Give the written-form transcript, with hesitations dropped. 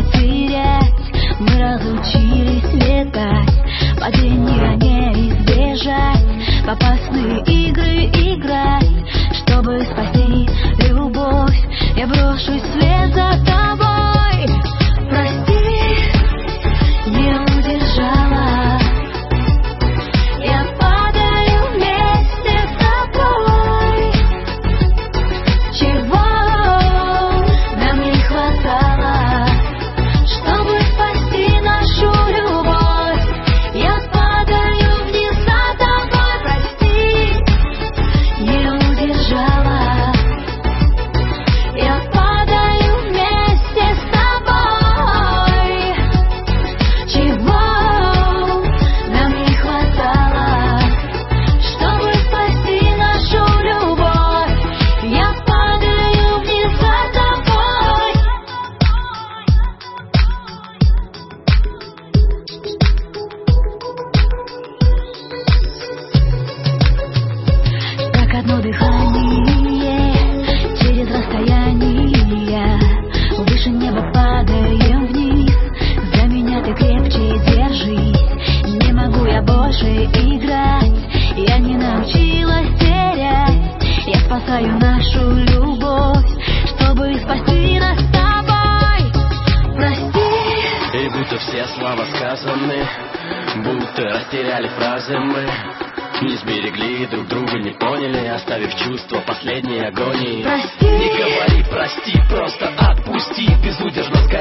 терять. Мы разучились летать, падения не избежать, в опасные игры играть. Чтобы спасти любовь, я брошусь вслед за тобой. Прости, не удержала, я падаю вместе с тобой. Чего нам не хватало, чтобы спасти нашу любовь? Я падаю вниз за тобой. Прости, не удержала, я падаю вместе с тобой. Чего нам не хватало, чтобы спасти нашу любовь? Я падаю вниз за тобой. Как одно дыхание через расстояние, выше неба падаем вниз. За меня ты крепче держись, не могу я больше играть. Я не научилась терять, я спасаю нашу любовь, чтобы спасти нас с тобой. Прости, И будто все слова сказаны, будто растеряли фразы мы. Не сберегли друг друга, не поняли, оставив чувство последней агонии. прости. Не говори прости, просто отпусти, безудержно сгорай.